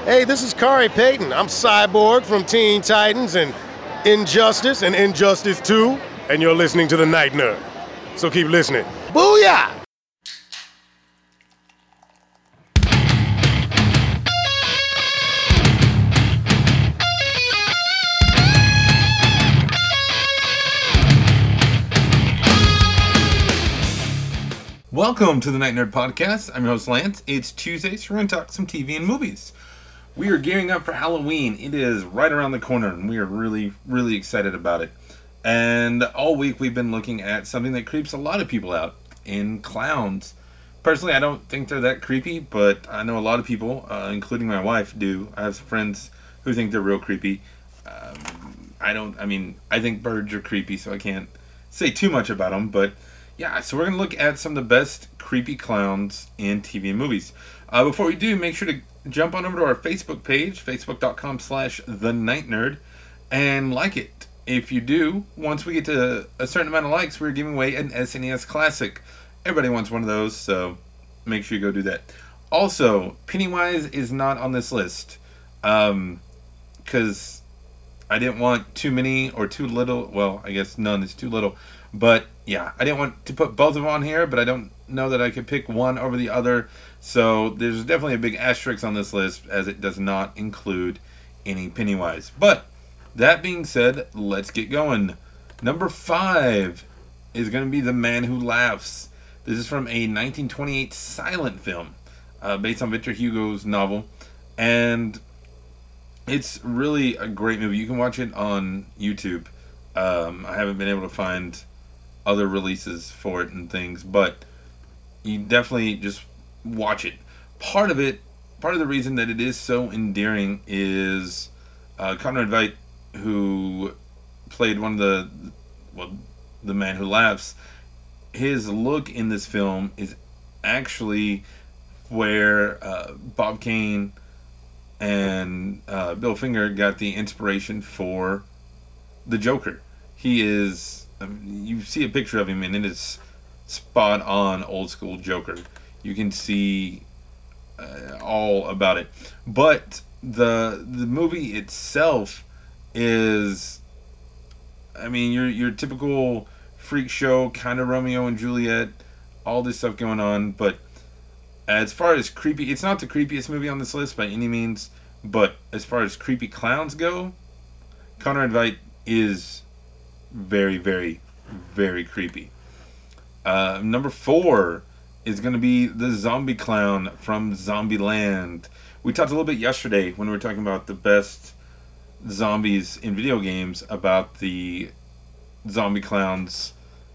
Hey, this is Kari Payton. I'm Cyborg from Teen Titans and Injustice 2, and you're listening to The Night Nerd. So keep listening. Booyah! Welcome to the Night Nerd Podcast. I'm your host, Lance. It's Tuesday, so we're going to talk some TV and movies. We are gearing up for Halloween. It is right around the corner, and we are really, really excited about it. And all week, we've been looking at something that creeps a lot of people out, in clowns. Personally, I don't think they're that creepy, but I know a lot of people, including my wife, do. I have some friends who think they're real creepy. I think birds are creepy, so I can't say too much about them, but yeah, so we're going to look at some of the best creepy clowns in TV and movies. Before we do, make sure to jump on over to our Facebook page, facebook.com/thenightnerd, and like it. If you do, once we get to a certain amount of likes, we're giving away an SNES Classic. Everybody wants one of those, so make sure you go do that. Also, Pennywise is not on this list, because I didn't want too many or too little. Well, I guess none is too little. But yeah, I didn't want to put both of them on here, but I don't know that I could pick one over the other. So there's definitely a big asterisk on this list, as it does not include any Pennywise. But that being said, let's get going. Number 5 is going to be The Man Who Laughs. This is from a 1928 silent film based on Victor Hugo's novel. And it's really a great movie. You can watch it on YouTube. I haven't been able to find other releases for it and things, but you definitely just watch it. Part of the reason that it is so endearing is Conrad Veidt, who played one of the Man Who Laughs. His look in this film is actually where Bob Kane and Bill Finger got the inspiration for the Joker. He is, you see a picture of him and it is spot on old school Joker. You can see all about it. But the movie itself is, your typical freak show, kind of Romeo and Juliet, all this stuff going on. But as far as creepy, it's not the creepiest movie on this list by any means. But as far as creepy clowns go, Conrad Veidt is very, very, very creepy. Number 4 is going to be the zombie clown from Zombieland. We talked a little bit yesterday when we were talking about the best zombies in video games, about the zombie clowns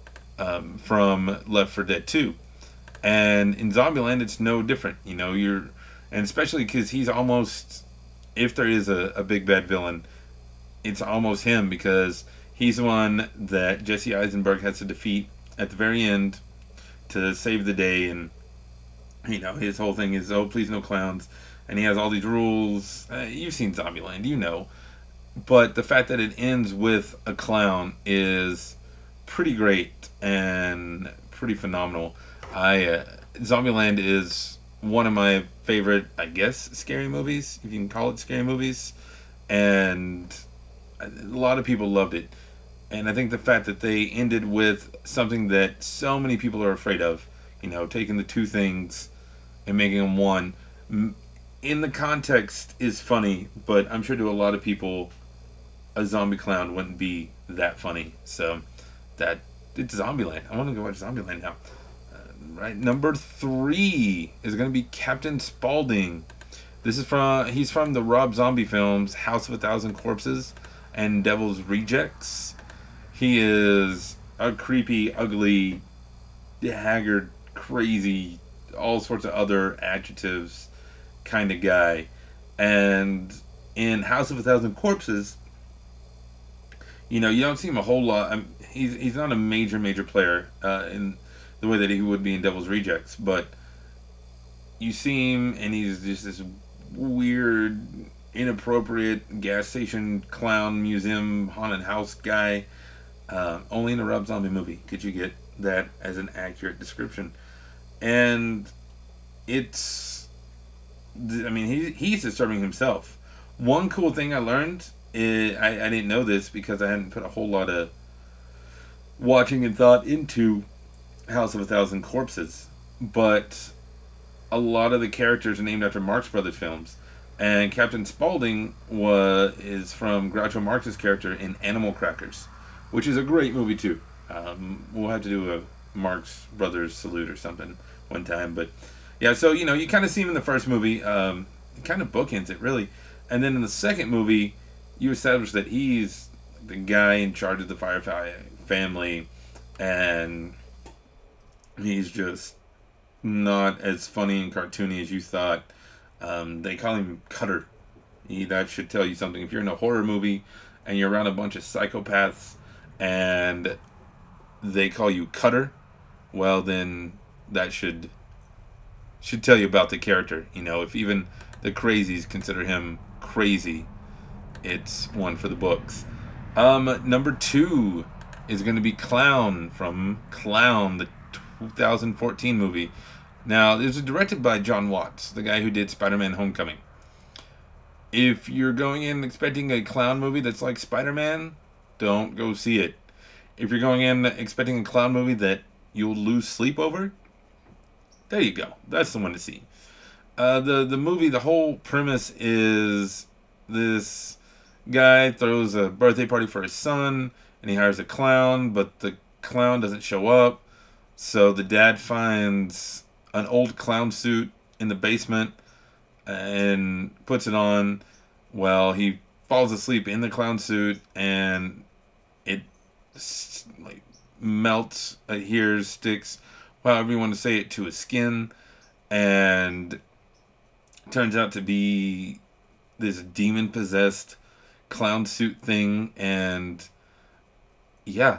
from Left 4 Dead 2. And in Zombieland, it's no different. And especially because he's almost, if there is a big bad villain, it's almost him, because he's the one that Jesse Eisenberg has to defeat at the very end to save the day. And his whole thing is, oh, please no clowns, and he has all these rules. You've seen Zombieland, but the fact that it ends with a clown is pretty great and pretty phenomenal. Zombieland is one of my favorite, I guess, scary movies, if you can call it scary movies, and a lot of people loved it. And I think the fact that they ended with something that so many people are afraid of, taking the two things and making them one, in the context is funny, but I'm sure to a lot of people, a zombie clown wouldn't be that funny. So it's Zombieland. I want to go watch Zombieland now. Right, number 3 is going to be Captain Spaulding. He's from the Rob Zombie films, House of a Thousand Corpses and Devil's Rejects. He is a creepy, ugly, haggard, crazy, all sorts of other adjectives kind of guy. And in House of a Thousand Corpses, you don't see him a whole lot. He's not a major player in the way that he would be in Devil's Rejects, but you see him and he's just this weird, inappropriate gas station clown museum haunted house guy. Only in a Rob Zombie movie could you get that as an accurate description. And it's I mean, he's disturbing himself. One cool thing I learned is I didn't know this because I hadn't put a whole lot of watching and thought into House of a Thousand Corpses, but a lot of the characters are named after Marx Brothers films, and Captain Spaulding is from Groucho Marx's character in Animal Crackers, which is a great movie too. We'll have to do a Marx Brothers salute or something one time, but yeah. So you kind of see him in the first movie. It kind of bookends it really, and then in the second movie, you establish that he's the guy in charge of the Firefly family, and he's just not as funny and cartoony as you thought. They call him Cutter. That should tell you something. If you're in a horror movie and you're around a bunch of psychopaths and they call you Cutter, well then that should tell you about the character. If even the crazies consider him crazy, it's one for the books. Number 2 is going to be Clown from Clown, the 2014 movie. Now, this is directed by John Watts, the guy who did Spider-Man Homecoming. If you're going in expecting a clown movie that's like Spider-Man, don't go see it. If you're going in expecting a clown movie that you'll lose sleep over, there you go. That's the one to see. The movie, the whole premise is this guy throws a birthday party for his son, and he hires a clown, but the clown doesn't show up. So the dad finds an old clown suit in the basement and puts it on. Well, he falls asleep in the clown suit, and it like melts, adheres, sticks, however you want to say it, to his skin, and turns out to be this demon-possessed clown suit thing. And yeah,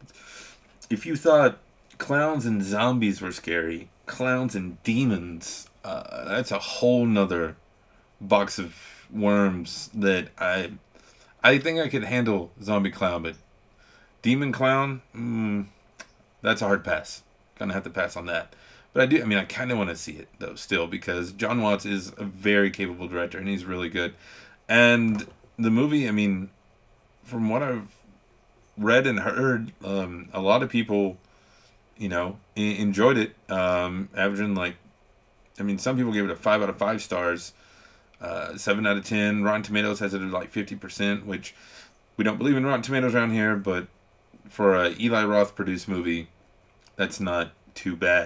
if you thought clowns and zombies were scary, clowns and demons, that's a whole nother box of worms that I think I could handle zombie clown, but demon clown, that's a hard pass. Gonna have to pass on that. But I kind of want to see it though still, because John Watts is a very capable director and he's really good. And the movie, from what I've read and heard, a lot of people enjoyed it, averaging some people gave it a 5 out of 5 stars, 7 out of 10. Rotten Tomatoes has it at like 50%, which we don't believe in Rotten Tomatoes around here, but for a Eli Roth produced movie, that's not too bad.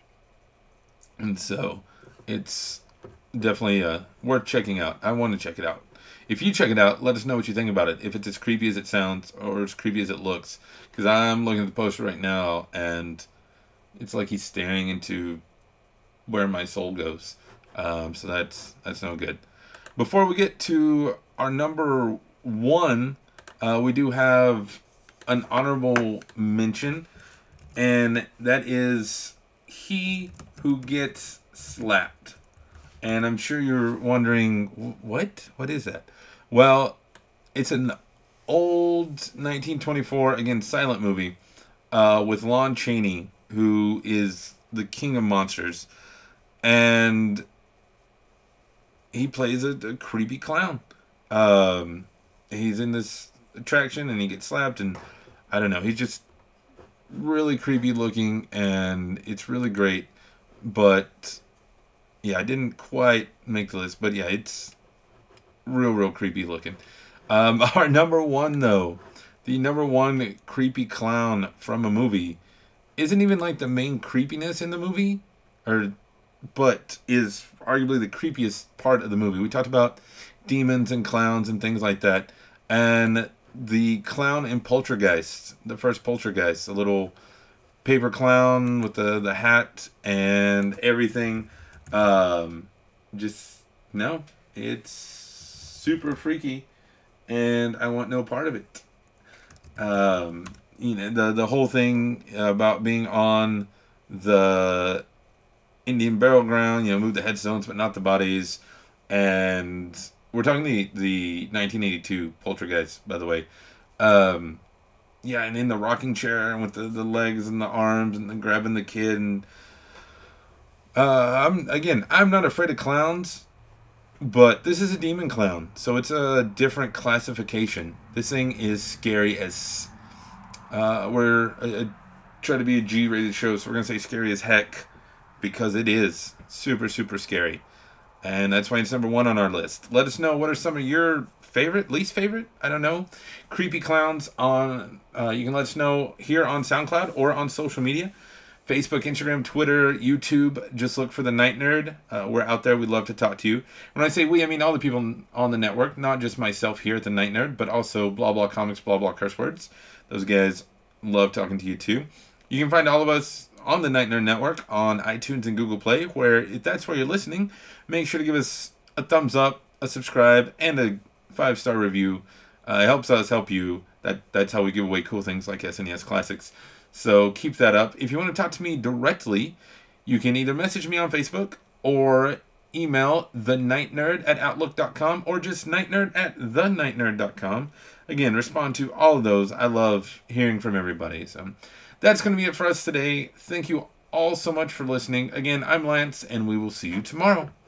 And so it's definitely worth checking out. I want to check it out. If you check it out, let us know what you think about it. If it's as creepy as it sounds or as creepy as it looks. Because I'm looking at the poster right now, and it's like he's staring into where my soul goes. So that's no good. Before we get to our number 1, we do have an honorable mention, and that is He Who Gets Slapped. And I'm sure you're wondering, what is that? Well, it's an old 1924, again, silent movie, with Lon Chaney, who is the king of monsters. And he plays a creepy clown. He's in this attraction and he gets slapped, and I don't know, he's just really creepy looking, and it's really great. But yeah, I didn't quite make the list, but yeah, it's real creepy looking. Our number 1 though, the number 1 creepy clown from a movie isn't even like the main creepiness in the movie, but is arguably the creepiest part of the movie. We talked about demons and clowns and things like that, and the clown in Poltergeist, the first Poltergeist, a little paper clown with the hat and everything. It's super freaky, and I want no part of it. The whole thing about being on the Indian burial ground, move the headstones but not the bodies, and we're talking the 1982 Poltergeist, by the way. And in the rocking chair and with the legs and the arms and then grabbing the kid, and I'm not afraid of clowns, But this is a demon clown, so it's a different classification. This thing is scary as we're try to be a G-rated show, so we're gonna say scary as heck because it is super super scary, and that's why it's number one on our list. Let us know what are some of your favorite, least favorite, I don't know, creepy clowns on. You can let us know here on SoundCloud or on social media. Facebook, Instagram, Twitter, YouTube. Just look for the Night Nerd. We're out there. We'd love to talk to you. When I say we, I mean all the people on the network, not just myself here at the Night Nerd, but also Blah Blah Comics, Blah Blah Curse Words. Those guys love talking to you too. You can find all of us on the Night Nerd Network on iTunes and Google Play, where if that's where you're listening, make sure to give us a thumbs up, a subscribe, and a 5-star review. It helps us help you. That's how we give away cool things like SNES Classics. So keep that up. If you want to talk to me directly, you can either message me on Facebook or email thenightnerd@outlook.com or just nightnerd@thenightnerd.com. Again, respond to all of those. I love hearing from everybody. So that's going to be it for us today. Thank you all so much for listening. Again, I'm Lance, and we will see you tomorrow.